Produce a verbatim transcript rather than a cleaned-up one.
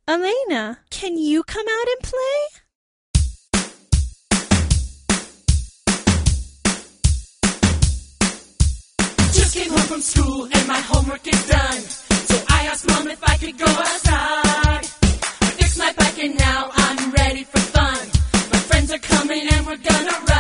Elena, can you come out and play? Just came home from school and my homework is done. So I asked Mom if I could go outside. I fixed my bike and now I'm ready for fun. My friends are coming and we're gonna ride.